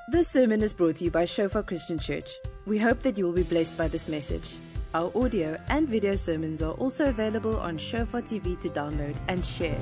This sermon is brought to you by Shofar Christian Church. We hope that you will be blessed by this message. Our audio and video sermons are also available on Shofar TV to download and share.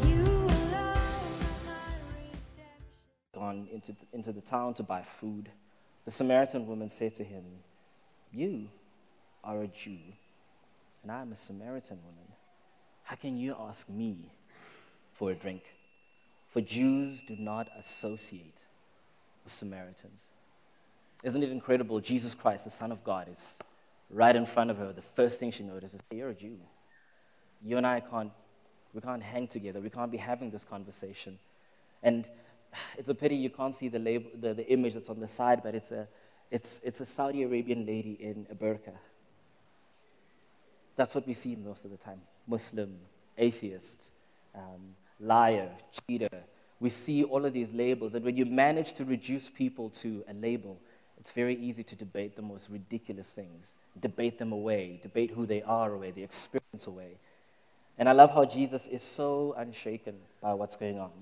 Gone into the town to buy food. The Samaritan woman said to him, "You are a Jew, and I am a Samaritan woman. How can you ask me for a drink? For Jews do not associate with Samaritans." Isn't it incredible? Jesus Christ, the Son of God, is right in front of her. The first thing she notices, "Hey, you're a Jew. You and I we can't hang together. We can't be having this conversation." And it's a pity you can't see the label, the image that's on the side, but it's a Saudi Arabian lady in a burqa. That's what we see most of the time: Muslim, atheist, liar, cheater. We see all of these labels, and when you manage to reduce people to a label, it's very easy to debate the most ridiculous things, debate them away, debate who they are away, the experience away. And I love how Jesus is so unshaken by what's going on.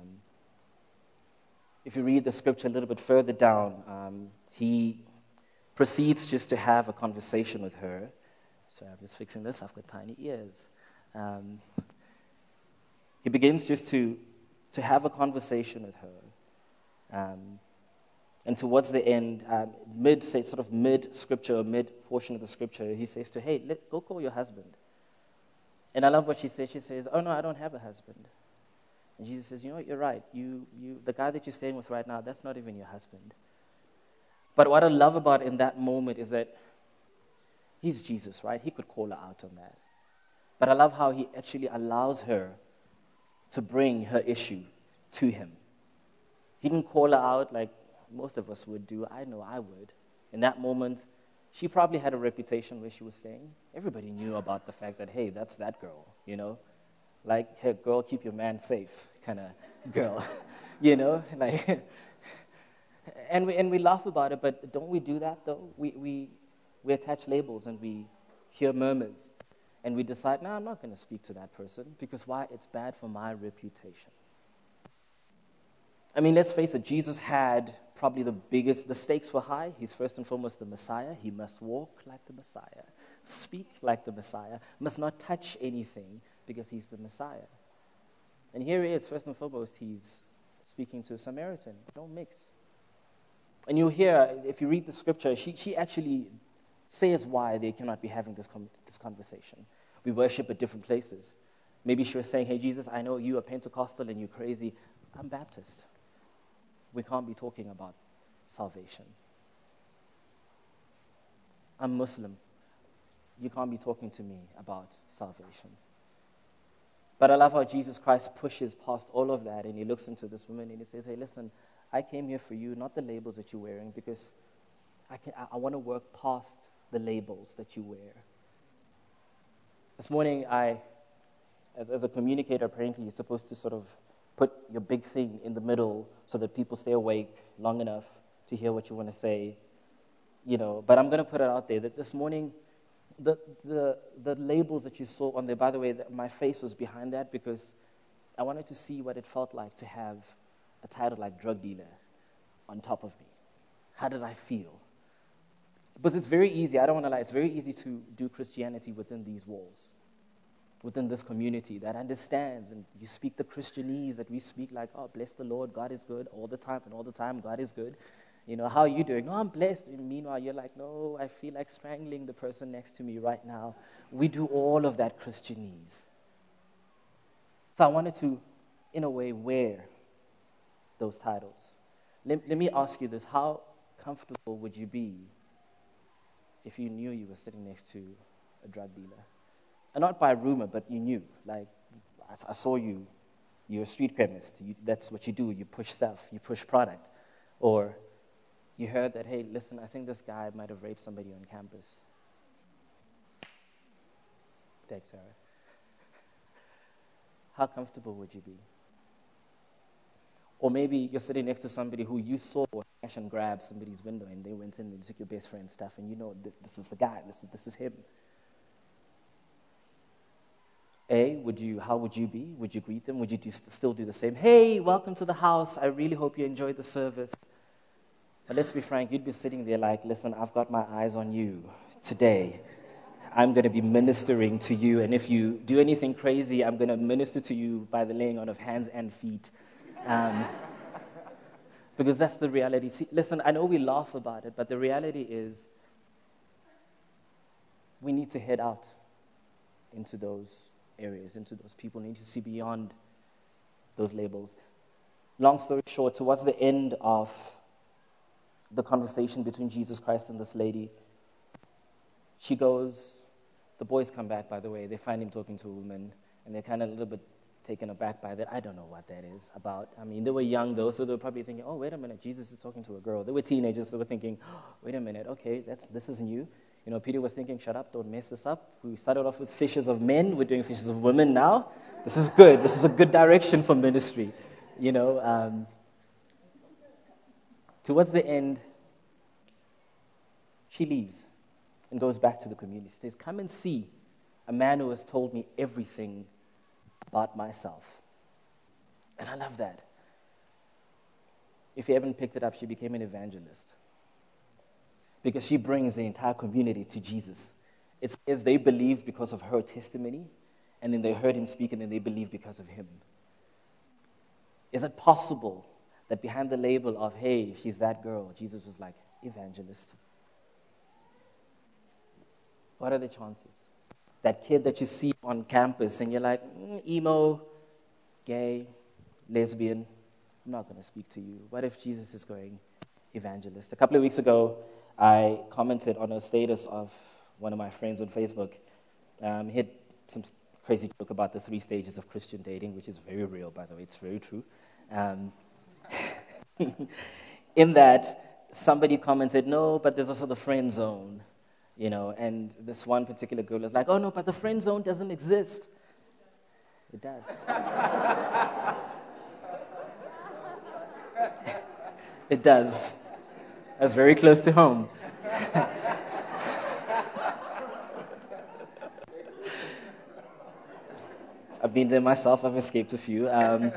If you read the scripture a little bit further down, he proceeds just to have a conversation with her. So I'm just fixing this. I've got tiny ears. He begins just to have a conversation with her. And towards the end, mid-scripture or mid-portion of the scripture, he says to her, "Hey, go call your husband." And I love what she says. She says, "Oh, no, I don't have a husband." And Jesus says, "You know what, you're right. The guy that you're staying with right now, that's not even your husband." But what I love about in that moment is that he's Jesus, right? He could call her out on that. But I love how he actually allows her to bring her issue to him. He didn't call her out like most of us would do. I know I would. In that moment, she probably had a reputation where she was staying. Everybody knew about the fact that, hey, that's that girl, Like, hey, girl, keep your man safe kind of girl, like. And we laugh about it, but don't we do that, though? We attach labels and we hear murmurs. And we decide, no, I'm not going to speak to that person, because why? It's bad for my reputation. I mean, let's face it, Jesus had probably the stakes were high. He's first and foremost the Messiah. He must walk like the Messiah, speak like the Messiah, must not touch anything because he's the Messiah. And here he is, first and foremost, he's speaking to a Samaritan. Don't mix. And you'll hear, if you read the scripture, she actually says why they cannot be having this conversation. We worship at different places. Maybe she was saying, "Hey, Jesus, I know you are Pentecostal and you're crazy. I'm Baptist. We can't be talking about salvation. I'm Muslim. You can't be talking to me about salvation." But I love how Jesus Christ pushes past all of that, and he looks into this woman and he says, "Hey, listen, I came here for you, not the labels that you're wearing, because I want to work past the labels that you wear." This morning, as a communicator, apparently you're supposed to sort of put your big thing in the middle so that people stay awake long enough to hear what you want to say, But I'm going to put it out there that this morning, the labels that you saw on there, by the way, my face was behind that because I wanted to see what it felt like to have a title like drug dealer on top of me. How did I feel? Because it's very easy, I don't want to lie, it's very easy to do Christianity within these walls, within this community that understands, and you speak the Christianese that we speak, like, "Oh, bless the Lord, God is good all the time, and all the time God is good. How are you doing?" "Oh, I'm blessed." And meanwhile, you're like, "No, I feel like strangling the person next to me right now." We do all of that Christianese. So I wanted to, in a way, wear those titles. Let me ask you this. How comfortable would you be if you knew you were sitting next to a drug dealer? And not by rumor, but you knew. Like, I saw you. You're a street chemist. That's what you do. You push stuff. You push product. Or you heard that, "Hey, listen, I think this guy might have raped somebody on campus." Thanks, Sarah. How comfortable would you be? Or maybe you're sitting next to somebody who you saw smash and grab somebody's window, and they went in and took your best friend's stuff, and this is the guy. This is him. How would you be? Would you greet them? Would you still do the same? "Hey, welcome to the house. I really hope you enjoyed the service." But let's be frank, you'd be sitting there like, listen, I've got my eyes on you today. I'm going to be ministering to you, and if you do anything crazy, I'm going to minister to you by the laying on of hands and feet. Because that's the reality. See, listen, I know we laugh about it, but the reality is we need to head out into those areas, into those people. We need to see beyond those labels. Long story short, towards the end of the conversation between Jesus Christ and this lady, she goes, the boys come back, by the way. They find him talking to a woman, and they're kind of a little bit taken aback by that. I don't know what that is about. I mean, they were young, though, so they were probably thinking, oh, wait a minute, Jesus is talking to a girl. They were teenagers, so they were thinking, oh, wait a minute, okay, this is new. You know, Peter was thinking, shut up, don't mess this up. We started off with fishers of men. We're doing fishers of women now. This is good. This is a good direction for ministry. You know, towards the end, she leaves and goes back to the community. She says, come and see a man who has told me everything about myself. And I love that. If you haven't picked it up, she became an evangelist. Because she brings the entire community to Jesus. It says they believed because of her testimony, and then they heard him speak, and then they believed because of him. Is it possible that behind the label of, hey, she's that girl, Jesus was like, evangelist? What are the chances? That kid that you see on campus and you're like, emo, gay, lesbian, I'm not going to speak to you. What if Jesus is going evangelist? A couple of weeks ago, I commented on a status of one of my friends on Facebook. He had some crazy joke about the 3 stages of Christian dating, which is very real, by the way. It's very true. In that, somebody commented, no, but there's also the friend zone. You know, and this one particular girl is like, oh, no, but the friend zone doesn't exist. It does. It does. That's very close to home. I've been there myself. I've escaped a few.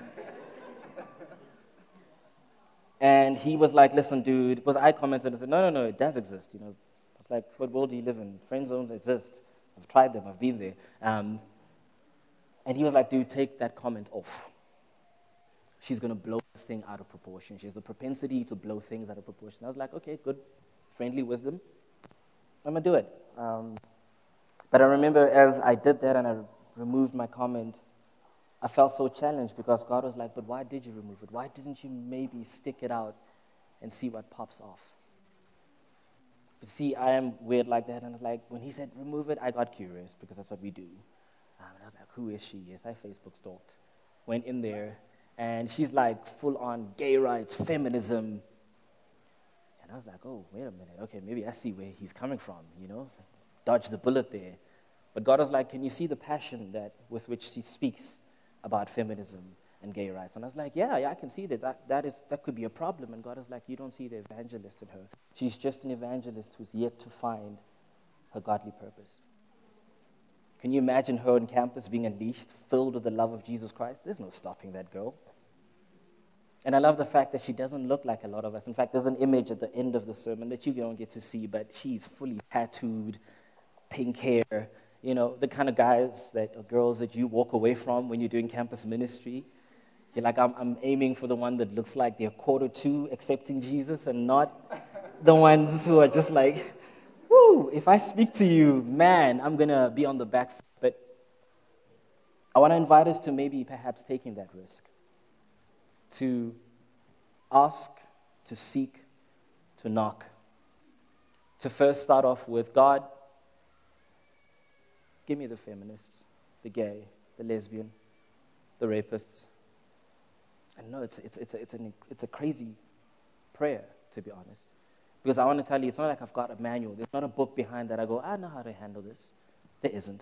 And he was like, listen, dude, because I commented and said, no, it does exist, you know. It's like, what world do you live in? Friend zones exist. I've tried them. I've been there. And he was like, dude, take that comment off. She's going to blow this thing out of proportion. She has the propensity to blow things out of proportion. I was like, okay, good, friendly wisdom. I'm going to do it. But I remember as I did that and I removed my comment, I felt so challenged because God was like, but why did you remove it? Why didn't you maybe stick it out and see what pops off? But see, I am weird like that. And it's like, when he said remove it, I got curious because that's what we do. And I was like, who is she? Yes, I Facebook stalked. Went in there. And she's like full on gay rights, feminism. And I was like, oh, wait a minute. Okay, maybe I see where he's coming from, you know. Dodge the bullet there. But God was like, can you see the passion with which she speaks about feminism and gay rights? And I was like, yeah, I can see that could be a problem. And God is like, you don't see the evangelist in her. She's just an evangelist who's yet to find her godly purpose. Can you imagine her on campus being unleashed, filled with the love of Jesus Christ? There's no stopping that girl. And I love the fact that she doesn't look like a lot of us. In fact, there's an image at the end of the sermon that you don't get to see, but she's fully tattooed, pink hair, you know, the kind of guys or girls that you walk away from when you're doing campus ministry. You're like, I'm aiming for the one that looks like they're 2:45 accepting Jesus and not the ones who are just like, whoo, if I speak to you, man, I'm going to be on the back foot. But I want to invite us to maybe perhaps taking that risk. To ask, to seek, to knock. To first start off with, God, give me the feminists, the gay, the lesbian, the rapists. And no, it's a crazy prayer, to be honest. Because I want to tell you, it's not like I've got a manual. There's not a book behind that I go, I know how to handle this. There isn't.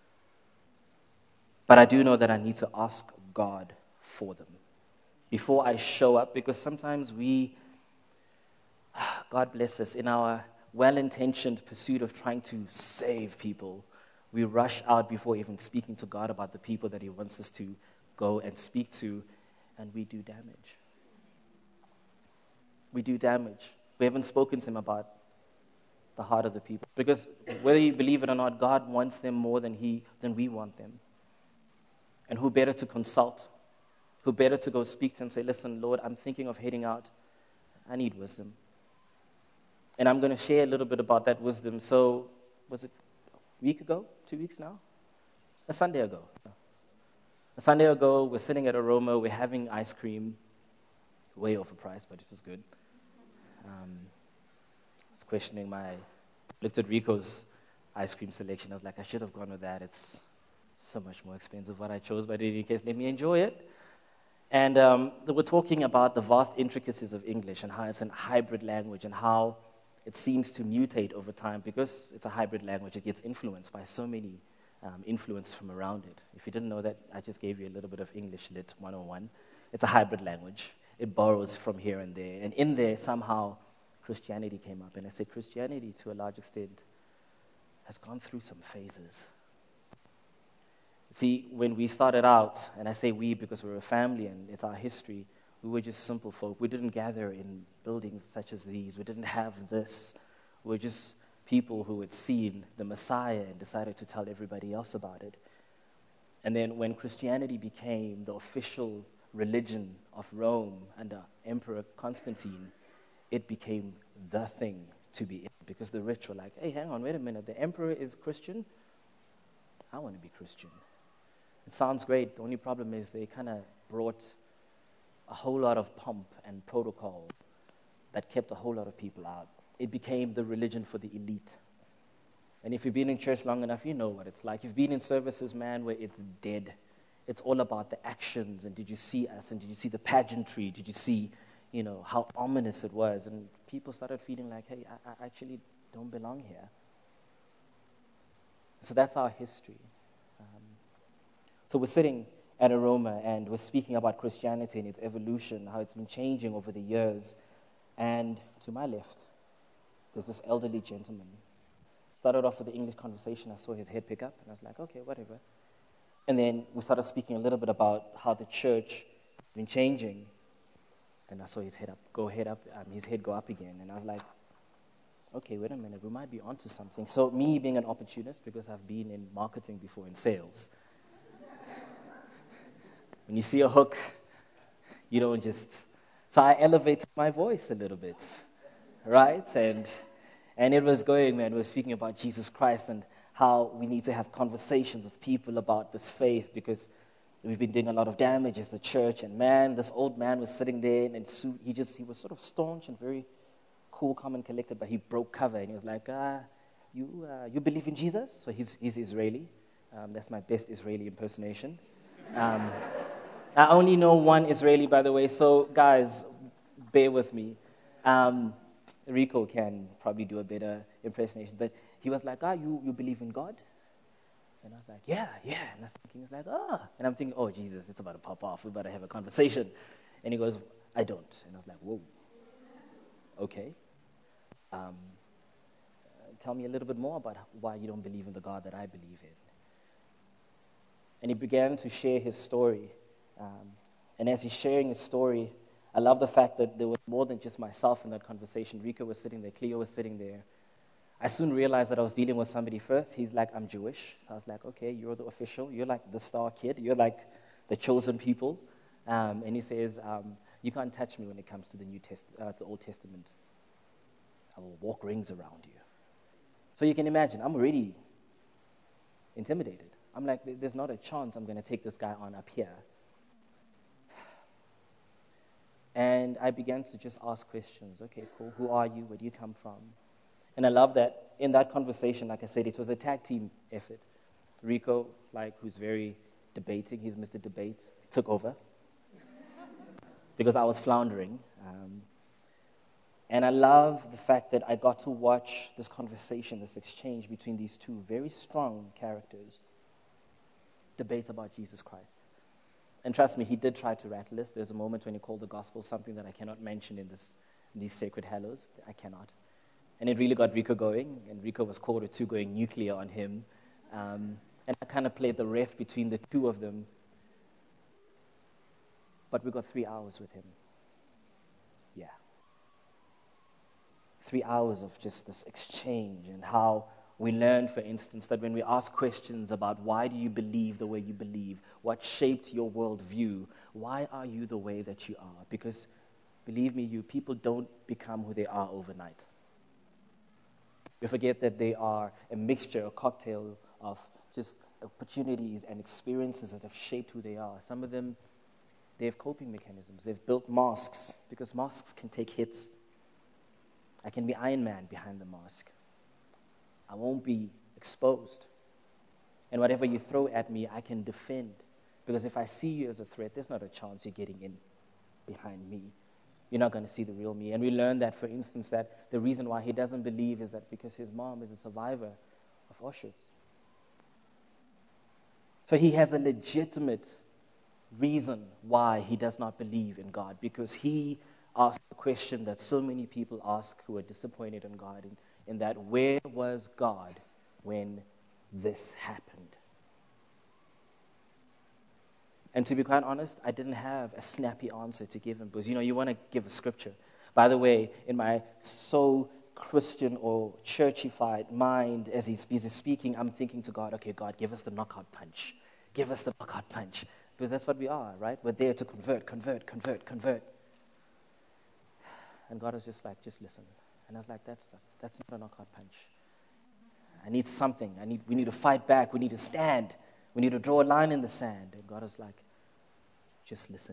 But I do know that I need to ask God for them before I show up, because sometimes God bless us, in our well-intentioned pursuit of trying to save people, we rush out before even speaking to God about the people that He wants us to go and speak to, and we do damage. We do damage. We haven't spoken to him about the heart of the people. Because whether you believe it or not, God wants them more than we want them. And who better to consult? Who better to go speak to and say, listen, Lord, I'm thinking of heading out. I need wisdom. And I'm going to share a little bit about that wisdom. So, was it a week ago? 2 weeks now? A Sunday ago. A Sunday ago, we're sitting at Aroma, we're having ice cream. Way overpriced, but it was good. I was questioning looked at Rico's ice cream selection. I was like, I should have gone with that. It's so much more expensive what I chose, but in any case, let me enjoy it. And they were talking about the vast intricacies of English and how it's a hybrid language and how it seems to mutate over time because it's a hybrid language. It gets influenced by so many influence from around it. If you didn't know that, I just gave you a little bit of English Lit 101. It's a hybrid language. It borrows from here and there. And in there, somehow, Christianity came up. And I say Christianity, to a large extent, has gone through some phases. See, when we started out, and I say we because we're a family and it's our history, we were just simple folk. We didn't gather in buildings such as these. We didn't have this. We were just people who had seen the Messiah and decided to tell everybody else about it. And then when Christianity became the official religion of Rome under Emperor Constantine, it became the thing to be in. Because the rich were like, hey, hang on, wait a minute. The emperor is Christian? I want to be Christian. It sounds great. The only problem is they kind of brought a whole lot of pomp and protocol that kept a whole lot of people out. It became the religion for the elite. And if you've been in church long enough, you know what it's like. You've been in services, man, where it's dead. It's all about the actions, and did you see us, and did you see the pageantry, did you see, how ominous it was, and people started feeling like, hey, I actually don't belong here. So that's our history. So we're sitting at Aroma, and we're speaking about Christianity and its evolution, how it's been changing over the years, and to my left, there's this elderly gentleman. Started off with the English conversation, I saw his head pick up, and I was like, okay, whatever. And then we started speaking a little bit about how the church has been changing. And I saw his head go up again. And I was like, okay, wait a minute, we might be onto something. So me being an opportunist, because I've been in marketing before, in sales, when you see a hook, you don't just... So I elevated my voice a little bit, right? And it was going, man, we were speaking about Jesus Christ and how we need to have conversations with people about this faith because we've been doing a lot of damage as the church. And man, this old man was sitting there in a suit. He was sort of staunch and very cool, calm, and collected, but he broke cover and he was like, you believe in Jesus? So he's Israeli. That's my best Israeli impersonation. I only know one Israeli, by the way, so guys, bear with me. Rico can probably do a better impersonation, but he was like, you believe in God? And I was like, yeah. And I was thinking, he's like, And I'm thinking, oh, Jesus, it's about to pop off. We better have a conversation. And he goes, I don't. And I was like, whoa, okay. Tell me a little bit more about why you don't believe in the God that I believe in. And he began to share his story. And as he's sharing his story, I love the fact that there was more than just myself in that conversation. Rico was sitting there, Cleo was sitting there. I soon realized that I was dealing with somebody first. He's like, I'm Jewish. So I was like, okay, you're the official. You're like the star kid. You're like the chosen people. And he says, you can't touch me when it comes to the the Old Testament. I will walk rings around you. So you can imagine, I'm already intimidated. I'm like, there's not a chance I'm going to take this guy on up here. And I began to just ask questions. Okay, cool. Who are you? Where do you come from? And I love that in that conversation, like I said, it was a tag team effort. Rico, who's very debating, he's Mr. Debate, took over because I was floundering. And I love the fact that I got to watch this conversation, this exchange between these two very strong characters debate about Jesus Christ. And trust me, he did try to rattle us. There's a moment when he called the gospel something that I cannot mention in these sacred hallows. I cannot. And it really got Rico going, and Rico was quarter two going nuclear on him. And I kind of played the ref between the two of them. But we got 3 hours with him. Yeah. 3 hours of just this exchange, and how we learned, for instance, that when we ask questions about why do you believe the way you believe, what shaped your worldview, why are you the way that you are? Because, believe me, you people don't become who they are overnight. We forget that they are a mixture, a cocktail of just opportunities and experiences that have shaped who they are. Some of them, they have coping mechanisms. They've built masks, because masks can take hits. I can be Iron Man behind the mask. I won't be exposed. And whatever you throw at me, I can defend. Because if I see you as a threat, there's not a chance you're getting in behind me. You're not going to see the real me. And we learned that, for instance, that the reason why he doesn't believe is that because his mom is a survivor of Auschwitz. So he has a legitimate reason why he does not believe in God, because he asked the question that so many people ask who are disappointed in God, in that, where was God when this happened? And to be quite honest, I didn't have a snappy answer to give him, because, you want to give a scripture. By the way, in my so Christian or churchified mind, as he's speaking, I'm thinking to God, okay, God, give us the knockout punch. Give us the knockout punch. Because that's what we are, right? We're there to convert. And God was just like, just listen. And I was like, that's not a knockout punch. I need something. We need to fight back. We need to stand. We need to draw a line in the sand. And God was like, just listen.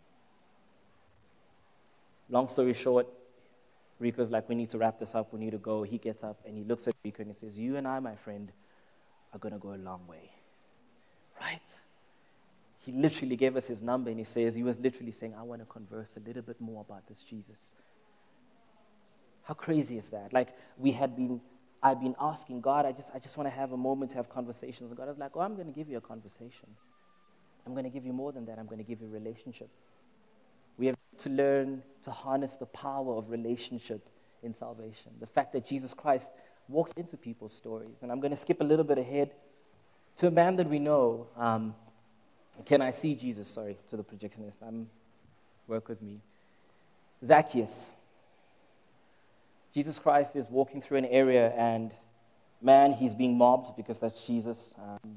Long story short, Rico's like, we need to wrap this up. We need to go. He gets up and he looks at Rico and he says, you and I, my friend, are going to go a long way. Right? He literally gave us his number, and he was literally saying, I want to converse a little bit more about this Jesus. How crazy is that? Like, I've been asking God, I just want to have a moment to have conversations. And God was like, I'm going to give you a conversation. I'm going to give you more than that. I'm going to give you a relationship. We have to learn to harness the power of relationship in salvation. The fact that Jesus Christ walks into people's stories. And I'm going to skip a little bit ahead to a man that we know. Can I see Jesus? Sorry, to the projectionist. Work with me. Zacchaeus. Jesus Christ is walking through an area, and man, he's being mobbed because that's Jesus.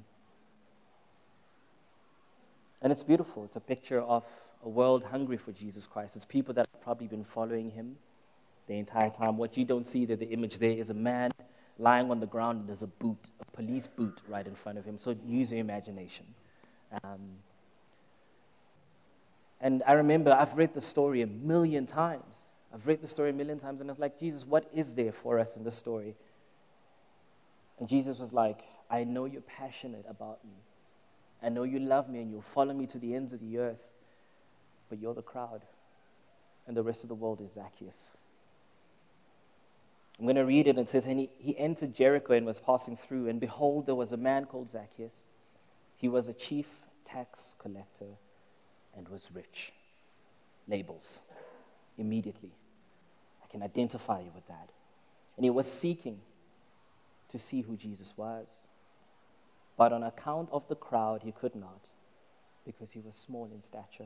And it's beautiful. It's a picture of a world hungry for Jesus Christ. It's people that have probably been following him the entire time. What you don't see, that the image there is a man lying on the ground, and there's a police boot right in front of him. So use your imagination. And I remember I've read the story a million times. And I was like, Jesus, what is there for us in this story? And Jesus was like, I know you're passionate about me. I know you love me and you'll follow me to the ends of the earth. But you're the crowd. And the rest of the world is Zacchaeus. I'm going to read it. It says, and he entered Jericho and was passing through. And behold, there was a man called Zacchaeus. He was a chief tax collector and was rich. Labels. Immediately. I can identify you with that. And he was seeking to see who Jesus was. But on account of the crowd, he could not, because he was small in stature.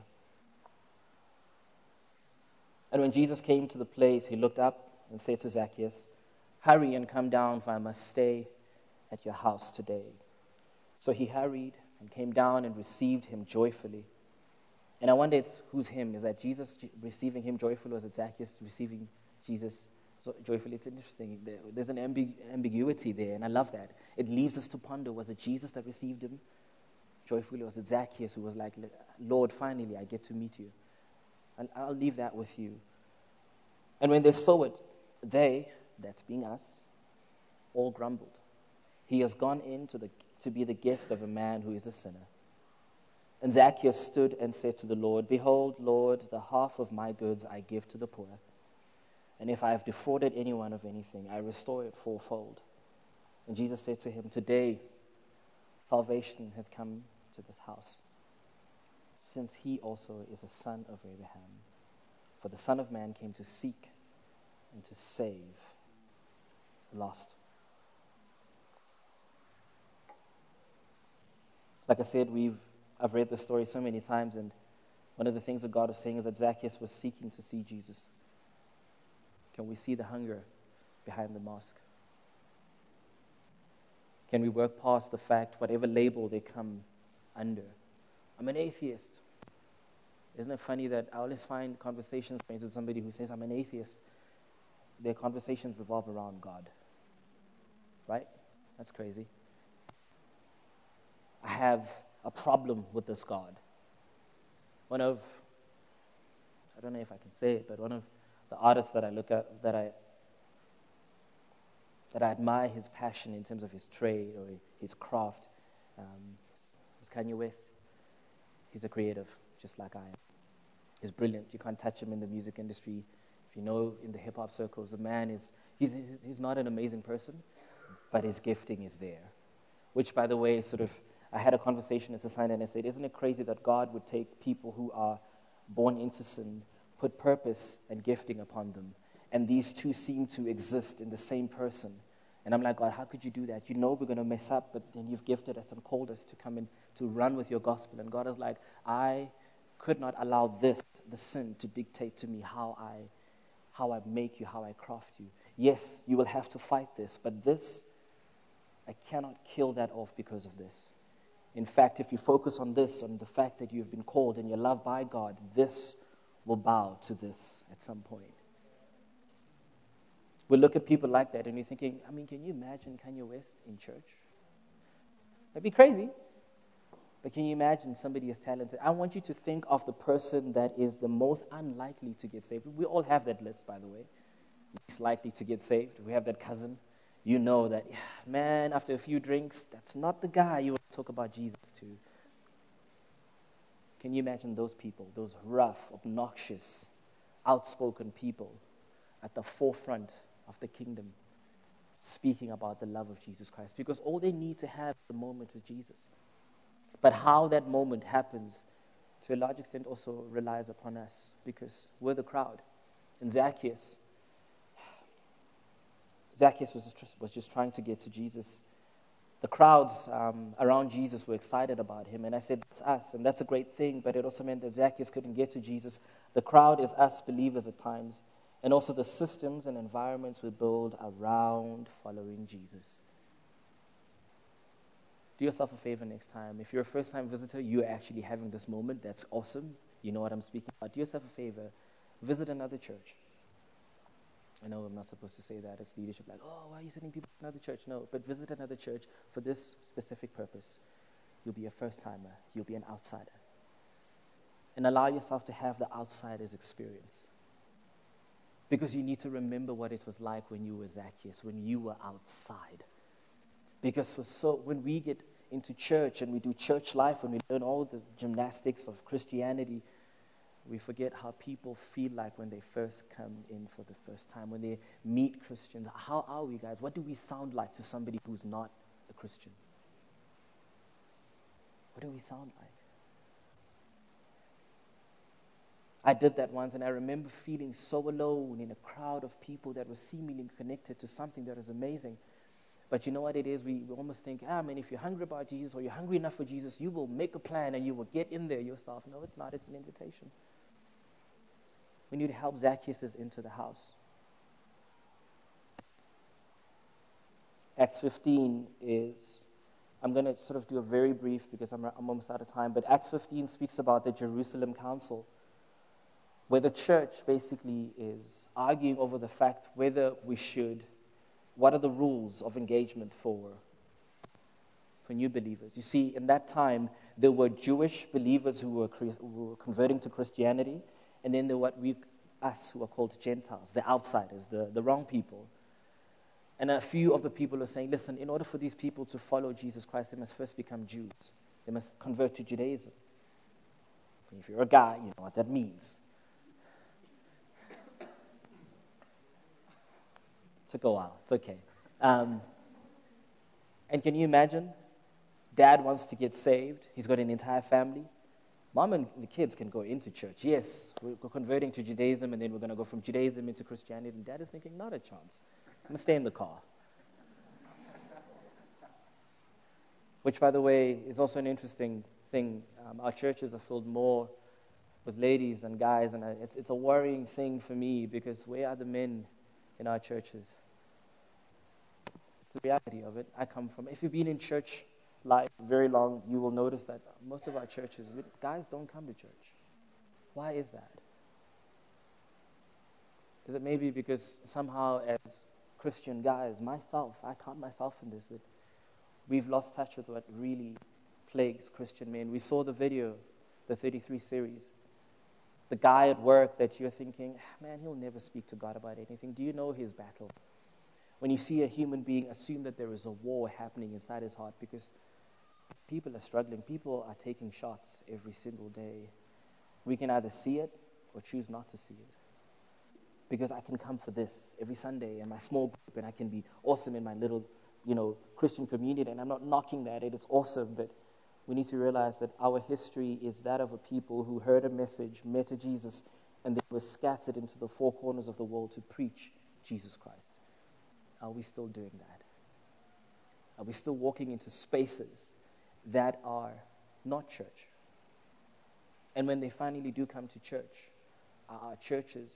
And when Jesus came to the place, he looked up and said to Zacchaeus, hurry and come down, for I must stay at your house today. So he hurried and came down and received him joyfully. And I wonder, who's him? Is that Jesus receiving him joyfully, or is it Zacchaeus receiving Jesus joyfully? It's interesting. There's an ambiguity there, and I love that. It leaves us to ponder, was it Jesus that received him joyfully, or was it Zacchaeus who was like, Lord, finally I get to meet you? And I'll leave that with you. And when they saw it, they, that's being us, all grumbled. He has gone in to be the guest of a man who is a sinner. And Zacchaeus stood and said to the Lord, behold, Lord, the half of my goods I give to the poor. And if I have defrauded anyone of anything, I restore it fourfold. And Jesus said to him, today salvation has come to this house, since he also is a son of Abraham. For the Son of Man came to seek and to save the lost. Like I said, I've read the story so many times, and one of the things that God is saying is that Zacchaeus was seeking to see Jesus. Can we see the hunger behind the mask? Can we work past the fact, whatever label they come under? I'm an atheist. Isn't it funny that I always find conversations with somebody who says, I'm an atheist, their conversations revolve around God. Right? That's crazy. I have a problem with this God. I don't know if I can say it, but one of the artists that I look at, that I admire his passion in terms of his trade or his craft, is Kanye West. He's a creative, just like I am. He's brilliant. You can't touch him in the music industry. If you know, in the hip-hop circles, the man he's not an amazing person, but his gifting is there. Which, by the way, I had a conversation as a sign and I said, isn't it crazy that God would take people who are born into sin, put purpose and gifting upon them, and these two seem to exist in the same person? And I'm like, God, how could you do that? You know we're going to mess up, but then you've gifted us and called us to come in to run with your gospel. And God is like, I could not allow the sin, to dictate to me how I make you, how I craft you. Yes, you will have to fight this, but this, I cannot kill that off because of this. In fact, if you focus on this, on the fact that you've been called and you're loved by God, this will bow to this at some point. We look at people like that and you're thinking, can you imagine Kanye West in church? That'd be crazy. But can you imagine somebody as talented? I want you to think of the person that is the most unlikely to get saved. We all have that list, by the way. Least likely to get saved. We have that cousin. You know that, man, after a few drinks, that's not the guy you want to talk about Jesus to. Can you imagine those people, those rough, obnoxious, outspoken people at the forefront of the kingdom, speaking about the love of Jesus Christ? Because all they need to have is the moment with Jesus. But how that moment happens, to a large extent, also relies upon us, because we're the crowd. And Zacchaeus was just trying to get to Jesus. The crowds around Jesus were excited about him, and I said, that's us, and that's a great thing, but it also meant that Zacchaeus couldn't get to Jesus. The crowd is us believers at times, and also the systems and environments we build around following Jesus. Do yourself a favor next time. If you're a first-time visitor, you're actually having this moment. That's awesome. You know what I'm speaking about. Do yourself a favor. Visit another church. I know I'm not supposed to say that. It's leadership like, oh, why are you sending people to another church? No, but visit another church for this specific purpose. You'll be a first-timer. You'll be an outsider. And allow yourself to have the outsider's experience. Because you need to remember what it was like when you were Zacchaeus, when you were outside. Because when we get into church and we do church life and we learn all the gymnastics of Christianity, we forget how people feel like when they first come in for the first time, when they meet Christians. How are we, guys? What do we sound like to somebody who's not a Christian? What do we sound like? I did that once, and I remember feeling so alone in a crowd of people that were seemingly connected to something that is amazing. But you know what it is? We almost think, if you're hungry about Jesus or you're hungry enough for Jesus, you will make a plan and you will get in there yourself. No, it's not. It's an invitation. We need to help Zacchaeus into the house. Acts 15 is, I'm going to sort of do a very brief because I'm almost out of time, but Acts 15 speaks about the Jerusalem Council, where the church basically is arguing over the fact whether we should, what are the rules of engagement for new believers. You see, in that time, there were Jewish believers who were converting to Christianity, and then there were us who are called Gentiles, the outsiders, the wrong people. And a few of the people are saying, listen, in order for these people to follow Jesus Christ, they must first become Jews. They must convert to Judaism. And if you're a guy, you know what that means. Took a while. It's okay. And can you imagine? Dad wants to get saved. He's got an entire family. Mom and the kids can go into church. Yes, we're converting to Judaism, and then we're going to go from Judaism into Christianity. And Dad is thinking, not a chance. I'm going to stay in the car. Which, by the way, is also an interesting thing. Our churches are filled more with ladies than guys, and it's a worrying thing for me because where are the men in our churches? the reality of it. If you've been in church life very long, you will notice that most of our churches, guys don't come to church. Why is that? Is it maybe because somehow as Christian guys, I count myself in this, that we've lost touch with what really plagues Christian men? We saw the video, the 33 series. The guy at work that you're thinking, man, he'll never speak to God about anything. Do you know his battle? When you see a human being, assume that there is a war happening inside his heart, because people are struggling. People are taking shots every single day. We can either see it or choose not to see it. Because I can come for this every Sunday in my small group, and I can be awesome in my little, Christian community, and I'm not knocking that. It's awesome, but we need to realize that our history is that of a people who heard a message, met a Jesus, and they were scattered into the four corners of the world to preach Jesus Christ. Are we still doing that? Are we still walking into spaces that are not church? And when they finally do come to church, are our churches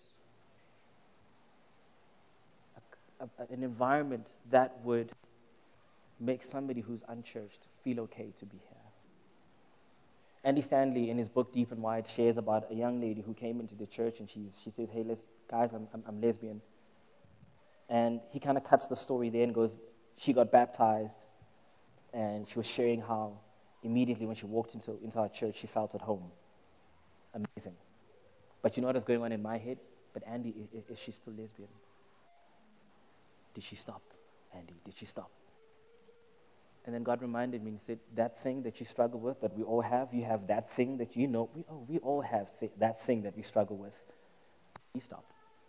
an environment that would make somebody who's unchurched feel okay to be here? Andy Stanley, in his book Deep and Wide, shares about a young lady who came into the church, and she says, hey, guys, I'm lesbian. And he kind of cuts the story there and goes, she got baptized, and she was sharing how immediately when she walked into our church, she felt at home. Amazing. But you know what is going on in my head? But Andy, is she still lesbian? Did she stop? Andy, did she stop? And then God reminded me and said, that thing that you struggle with, that we all have, you have that thing that we all have that thing that we struggle with. You stop.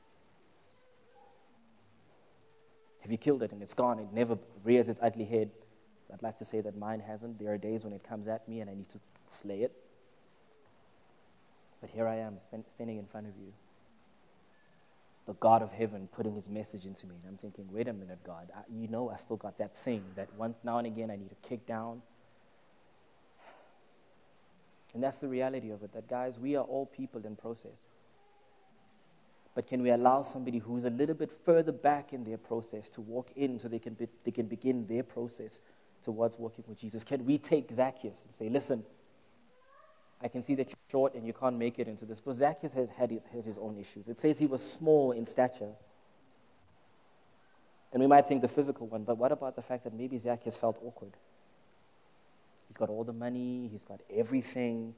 Have you killed it and it's gone? It never rears its ugly head. I'd like to say that mine hasn't. There are days when it comes at me and I need to slay it. But here I am, standing in front of you. The God of heaven putting his message into me. And I'm thinking, wait a minute, God. I still got that thing that now and again I need to kick down. And that's the reality of it, that, guys, we are all people in process. But can we allow somebody who's a little bit further back in their process to walk in so they can begin their process towards walking with Jesus? Can we take Zacchaeus and say, listen, I can see that you're short and you can't make it into this. But Zacchaeus had his own issues. It says he was small in stature. And we might think the physical one, but what about the fact that maybe Zacchaeus felt awkward? He's got all the money, he's got everything.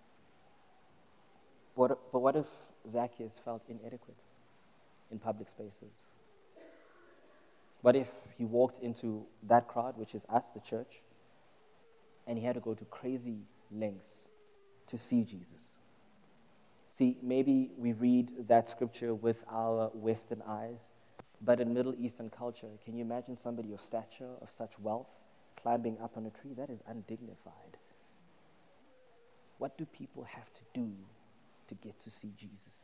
But what if Zacchaeus felt inadequate in public spaces? What if he walked into that crowd, which is us, the church, and he had to go to crazy lengths to see Jesus? See, maybe we read that scripture with our Western eyes, but in Middle Eastern culture, can you imagine somebody of stature, of such wealth, climbing up on a tree? That is undignified. What do people have to do to get to see Jesus?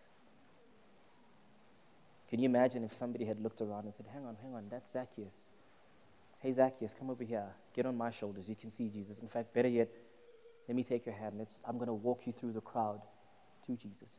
Can you imagine if somebody had looked around and said, hang on, that's Zacchaeus. Hey, Zacchaeus, come over here. Get on my shoulders. You can see Jesus. In fact, better yet, let me take your hand. I'm going to walk you through the crowd to Jesus.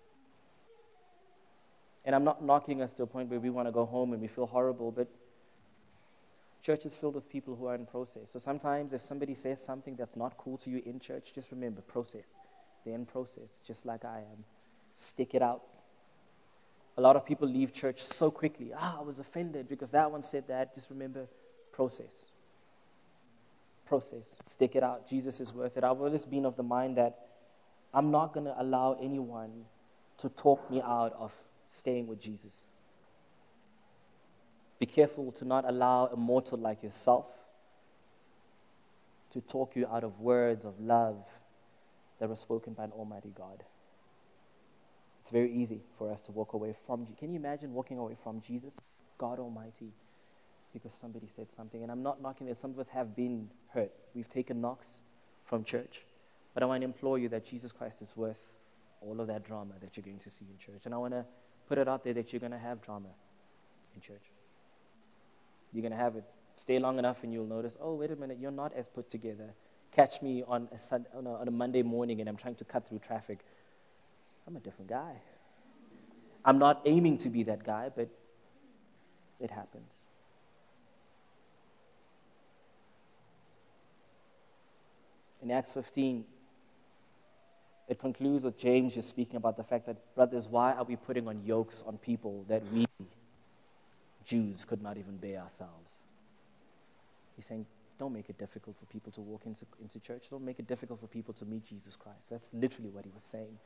And I'm not knocking us to a point where we want to go home and we feel horrible, but church is filled with people who are in process. So sometimes if somebody says something that's not cool to you in church, just remember, process. They're in process, just like I am. Stick it out. A lot of people leave church so quickly. I was offended because that one said that. Just remember, process. Process. Stick it out. Jesus is worth it. I've always been of the mind that I'm not going to allow anyone to talk me out of staying with Jesus. Be careful to not allow a mortal like yourself to talk you out of words of love that were spoken by an almighty God. It's very easy for us to walk away from. Can you imagine walking away from Jesus, God Almighty, because somebody said something? And I'm not knocking that. Some of us have been hurt. We've taken knocks from church. But I want to implore you that Jesus Christ is worth all of that drama that you're going to see in church. And I want to put it out there that you're going to have drama in church. You're going to have it. Stay long enough and you'll notice, oh, wait a minute, you're not as put together. Catch me on a Monday morning and I'm trying to cut through traffic. I'm a different guy. I'm not aiming to be that guy, but it happens. In Acts 15, it concludes with James just speaking about the fact that, brothers, why are we putting on yokes on people that we, Jews, could not even bear ourselves? He's saying, don't make it difficult for people to walk into church. Don't make it difficult for people to meet Jesus Christ. That's literally what he was saying.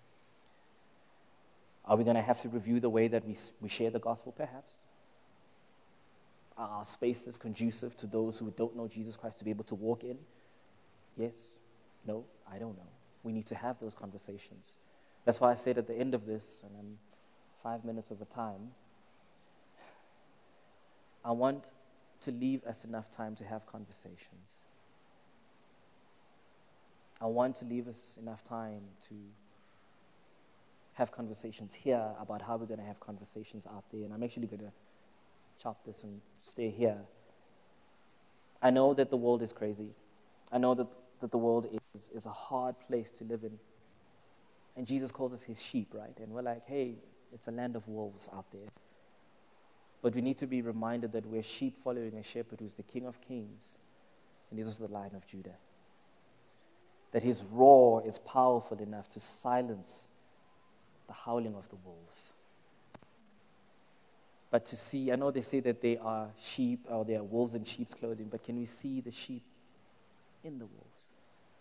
Are we going to have to review the way that we share the gospel, perhaps? Are our spaces conducive to those who don't know Jesus Christ to be able to walk in? Yes? No? I don't know. We need to have those conversations. That's why I said at the end of this, and I'm 5 minutes over time, I want to leave us enough time to have conversations. I want to leave us enough time to have conversations here about how we're going to have conversations out there. And I'm actually going to chop this and stay here. I know that the world is crazy. I know that the world is a hard place to live in. And Jesus calls us his sheep, right? And we're like, hey, it's a land of wolves out there. But we need to be reminded that we're sheep following a shepherd who's the King of Kings, and he's also the Lion of Judah. That his roar is powerful enough to silence the howling of the wolves. But to see, I know they say that they are sheep, or they are wolves in sheep's clothing, but can we see the sheep in the wolves?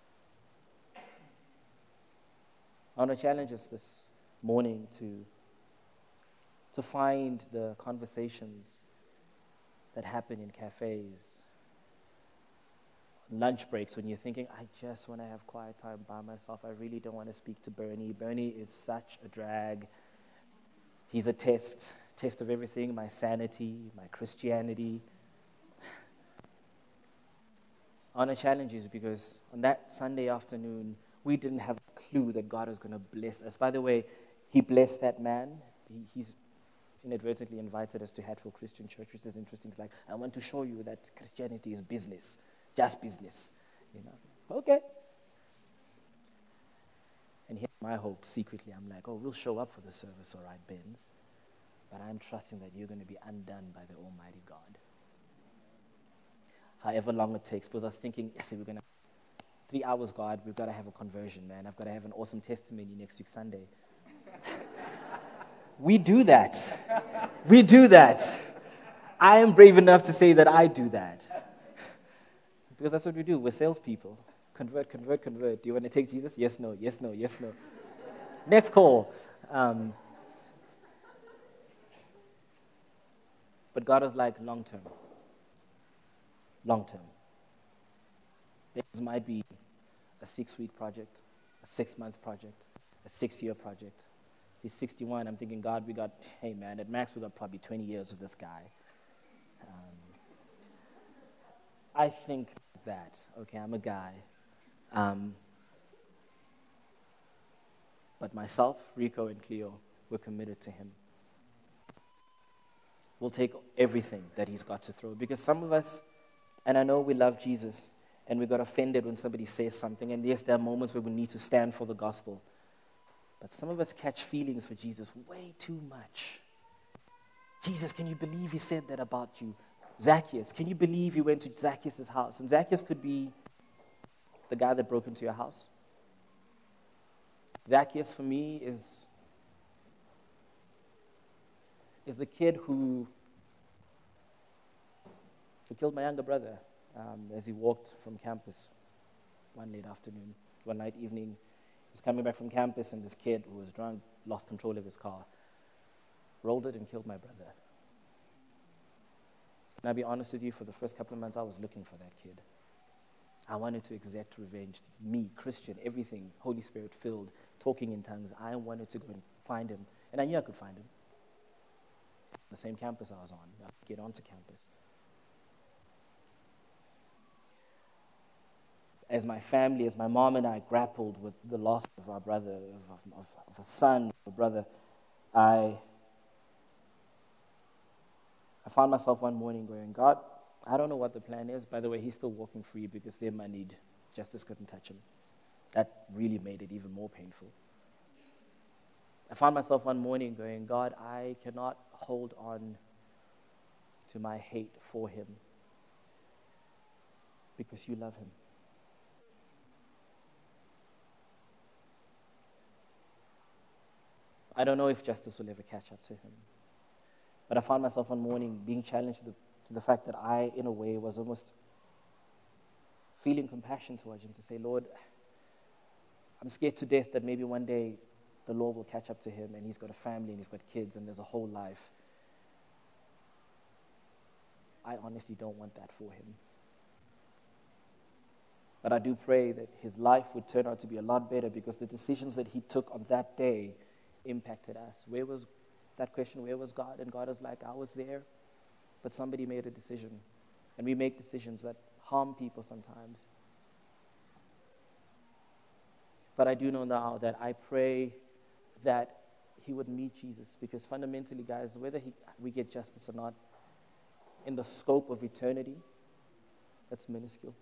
I want to challenge us this morning to find the conversations that happen in cafes, lunch breaks, when you're thinking, I just want to have quiet time by myself. I really don't want to speak to Bernie. Bernie is such a drag. He's a test of everything, my sanity, my Christianity. I want to challenge you because on that Sunday afternoon, we didn't have a clue that God was going to bless us. By the way, he blessed that man. He's inadvertently invited us to Hatfield Christian Church, which is interesting. It's like, I want to show you that Christianity is business, just business. You know, okay. And here's my hope secretly. I'm like, oh, we'll show up for the service, all right, Benz. But I'm trusting that you're going to be undone by the Almighty God. However long it takes, because I was thinking, yes, we're going to 3 hours, God, we've got to have a conversion, man. I've got to have an awesome testimony next week Sunday. We do that. We do that. I am brave enough to say that I do that. Because that's what we do. We're salespeople. Convert, convert, convert. Do you want to take Jesus? Yes, no, yes, no, yes, no. Next call. But God is like long-term. Long-term. This might be a 6-week project, a 6-month project, a 6-year project. He's 61. I'm thinking, God, hey, man, at max we got probably 20 years with this guy. I think that, okay, I'm a guy. But myself, Rico, and Cleo, we're committed to him. We'll take everything that he's got to throw. Because some of us, and I know we love Jesus, and we got offended when somebody says something. And yes, there are moments where we need to stand for the gospel. But some of us catch feelings for Jesus way too much. Jesus, can you believe he said that about you? Zacchaeus, can you believe you went to Zacchaeus' house? And Zacchaeus could be the guy that broke into your house. Zacchaeus, for me, is the kid who killed my younger brother as he walked from campus one night evening. He was coming back from campus, and this kid who was drunk lost control of his car, rolled it, and killed my brother. Can I be honest with you? For the first couple of months, I was looking for that kid. I wanted to exact revenge. Me, Christian, everything, Holy Spirit filled, talking in tongues. I wanted to go and find him, and I knew I could find him. The same campus I was on. I could get onto campus. As my family, as my mom and I grappled with the loss of our brother, of a son, of a brother, I found myself one morning going, God, I don't know what the plan is. By the way, he's still walking free because their moneyed justice couldn't touch him. That really made it even more painful. I found myself one morning going, God, I cannot hold on to my hate for him because you love him. I don't know if justice will ever catch up to him. But I found myself one morning being challenged to the fact that I, in a way, was almost feeling compassion towards him to say, Lord, I'm scared to death that maybe one day the law will catch up to him and he's got a family and he's got kids and there's a whole life. I honestly don't want that for him. But I do pray that his life would turn out to be a lot better because the decisions that he took on that day impacted us. Where was that question, where was God? And God is like, I was there, but somebody made a decision. And we make decisions that harm people sometimes. But I do know now that I pray that he would meet Jesus because fundamentally, guys, whether we get justice or not, in the scope of eternity, that's minuscule.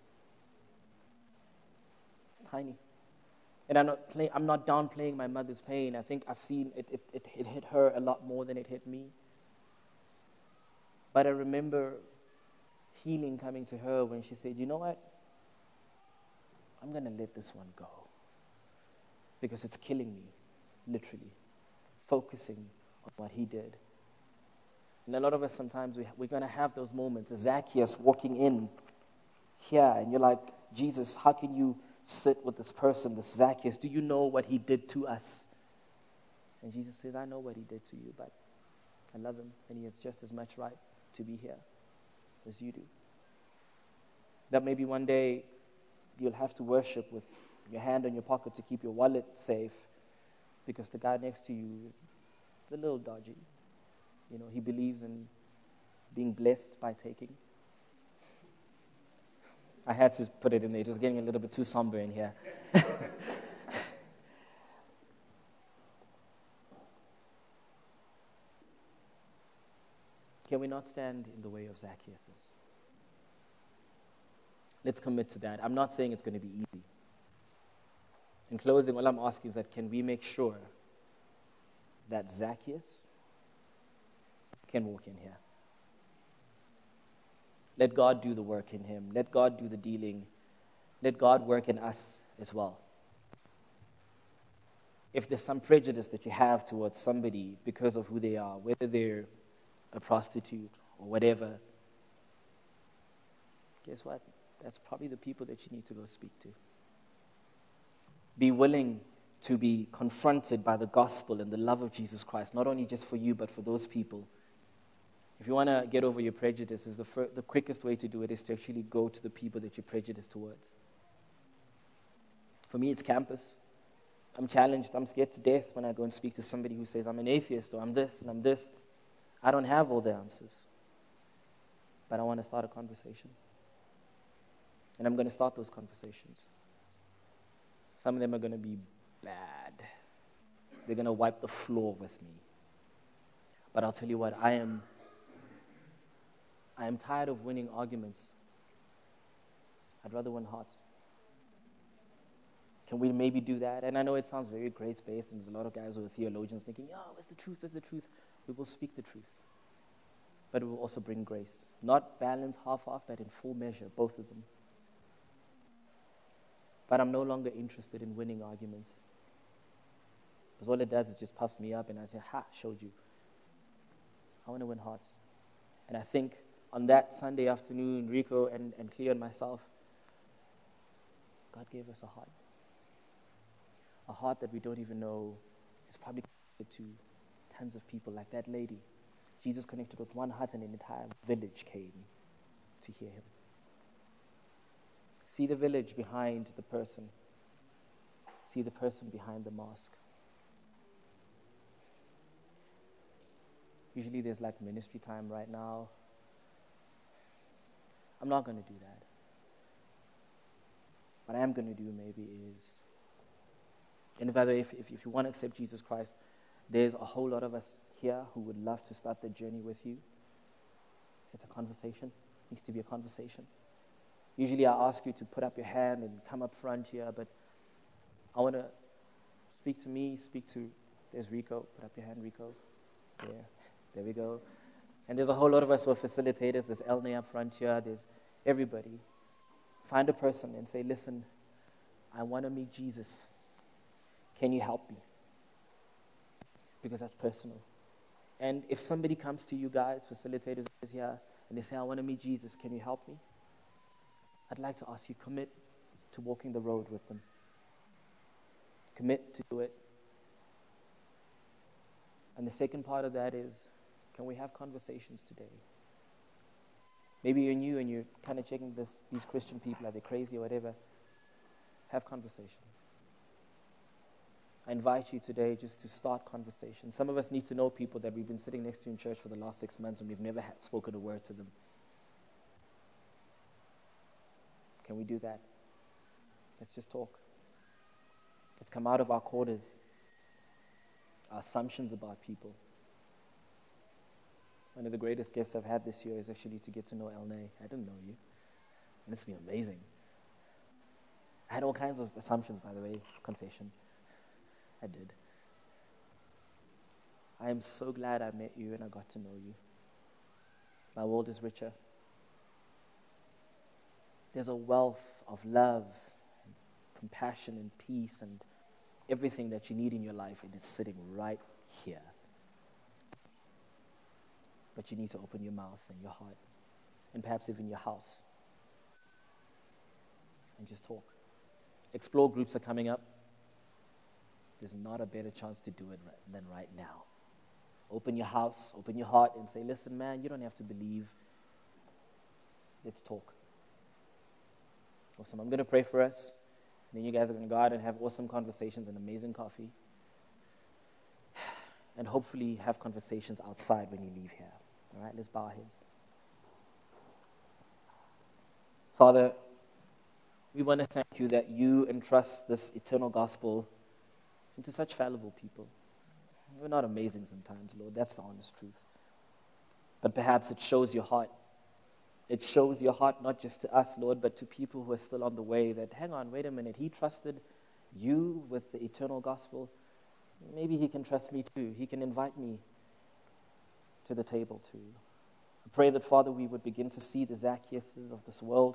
It's tiny. And I'm not downplaying my mother's pain. I think I've seen it hit her a lot more than it hit me. But I remember healing coming to her when she said, you know what? I'm going to let this one go. Because it's killing me, literally. Focusing on what he did. And a lot of us sometimes, we're going to have those moments. Zacchaeus walking in here, and you're like, Jesus, how can you sit with this person, this Zacchaeus? Do you know what he did to us? And Jesus says, I know what he did to you, but I love him, and he has just as much right to be here as you do. That maybe one day you'll have to worship with your hand on your pocket to keep your wallet safe because the guy next to you is a little dodgy. You know, he believes in being blessed by taking. I had to put it in there. It was getting a little bit too somber in here. Can we not stand in the way of Zacchaeus? Let's commit to that. I'm not saying it's going to be easy. In closing, all I'm asking is that can we make sure that Zacchaeus can walk in here? Let God do the work in him. Let God do the dealing. Let God work in us as well. If there's some prejudice that you have towards somebody because of who they are, whether they're a prostitute or whatever, guess what? That's probably the people that you need to go speak to. Be willing to be confronted by the gospel and the love of Jesus Christ, not only just for you, but for those people. If you want to get over your prejudices, the quickest way to do it is to actually go to the people that you're prejudiced towards. For me, it's campus. I'm challenged. I'm scared to death when I go and speak to somebody who says, I'm an atheist, or I'm this, and I'm this. I don't have all the answers. But I want to start a conversation. And I'm going to start those conversations. Some of them are going to be bad. They're going to wipe the floor with me. But I'll tell you what, I am tired of winning arguments. I'd rather win hearts. Can we maybe do that? And I know it sounds very grace-based, and there's a lot of guys who are theologians thinking, where's the truth, where's the truth? We will speak the truth. But it will also bring grace. Not balance, half-half, but in full measure, both of them. But I'm no longer interested in winning arguments. Because all it does is just puffs me up and I say, showed you. I want to win hearts. And I think on that Sunday afternoon, Rico and Cleo and myself, God gave us a heart. A heart that we don't even know is probably connected to tons of people like that lady. Jesus connected with one heart and an entire village came to hear him. See the village behind the person. See the person behind the mask. Usually there's like ministry time right now. I'm not going to do that. What I am going to do maybe is, and by the way, if you want to accept Jesus Christ, there's a whole lot of us here who would love to start the journey with you. It's a conversation. It needs to be a conversation. Usually I ask you to put up your hand and come up front here, but I want to speak to me, there's Rico. Put up your hand, Rico. Yeah, there we go. And there's a whole lot of us who are facilitators. There's Elnay up front here. There's everybody. Find a person and say, listen, I want to meet Jesus. Can you help me? because that's personal. And if somebody comes to you guys, facilitators here, and they say, I want to meet Jesus, can you help me? I'd like to ask you, commit to walking the road with them. Commit to do it. And the second part of that is, can we have conversations today? Maybe you're new and you're kind of checking these Christian people, are they crazy or whatever? Have conversation. I invite you today just to start conversation. Some of us need to know people that we've been sitting next to in church for the last 6 months and we've never spoken a word to them. Can we do that? Let's just talk. Let's come out of our quarters, our assumptions about people. One of the greatest gifts I've had this year is actually to get to know Elnay. I didn't know you. And it's been amazing. I had all kinds of assumptions, by the way, confession. I did. I am so glad I met you and I got to know you. My world is richer. There's a wealth of love, and compassion and peace and everything that you need in your life, and it's sitting right here. But you need to open your mouth and your heart, and perhaps even your house, and just talk. Explore groups are coming up. There's not a better chance to do it than right now. Open your house, open your heart, and say, listen, man, you don't have to believe. Let's talk. Awesome. I'm going to pray for us. And then you guys are going to go out and have awesome conversations and amazing coffee. And hopefully have conversations outside when you leave here. All right, let's bow our heads. Father, we want to thank you that you entrust this eternal gospel into such fallible people. We're not amazing sometimes, Lord. That's the honest truth. But perhaps it shows your heart. It shows your heart not just to us, Lord, but to people who are still on the way that, hang on, wait a minute, he trusted you with the eternal gospel. Maybe he can trust me too. He can invite me to the table too. I pray that, Father, we would begin to see the Zacchaeuses of this world,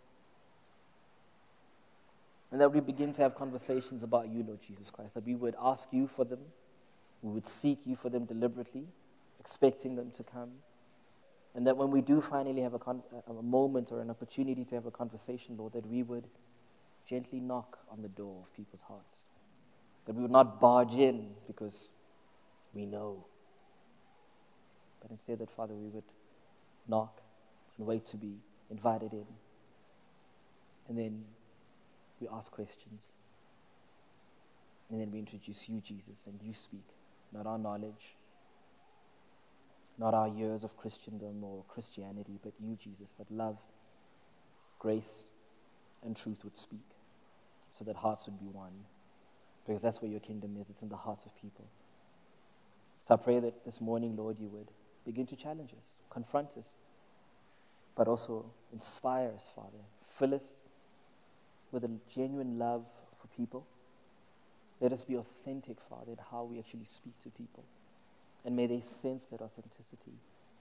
and that we begin to have conversations about you, Lord Jesus Christ, that we would ask you for them, we would seek you for them deliberately, expecting them to come, and that when we do finally have a moment or an opportunity to have a conversation, Lord, that we would gently knock on the door of people's hearts, that we would not barge in because we know, but instead that, Father, we would knock and wait to be invited in, and then we ask questions. And then we introduce you, Jesus, and you speak. Not our knowledge, not our years of Christendom or Christianity, but you, Jesus, that love, grace, and truth would speak, so that hearts would be one. Because that's where your kingdom is. It's in the hearts of people. So I pray that this morning, Lord, you would begin to challenge us, confront us, but also inspire us, Father. Fill us with a genuine love for people. Let us be authentic, Father, in how we actually speak to people. And may they sense that authenticity.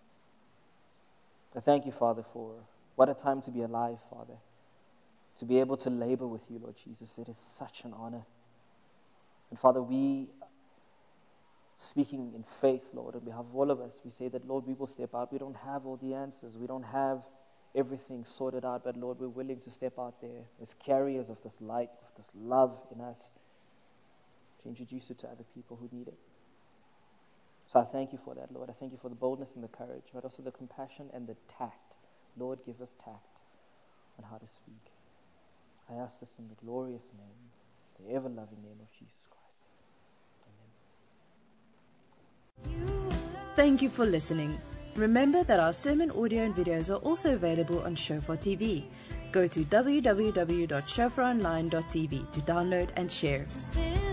I thank you, Father, for what a time to be alive, Father. To be able to labor with you, Lord Jesus. It is such an honor. And Father, we, speaking in faith, Lord, on behalf of all of us, we say that, Lord, we will step out. We don't have all the answers. We don't have everything sorted out, but Lord, we're willing to step out there as carriers of this light, of this love in us, to introduce it to other people who need it. So I thank you for that, Lord. I thank you for the boldness and the courage, but also the compassion and the tact. Lord, give us tact on how to speak. I ask this in the glorious name, the ever-loving name of Jesus Christ. Amen. Thank you for listening. Remember that our sermon audio and videos are also available on Shofar TV. Go to www.shofaronline.tv to download and share.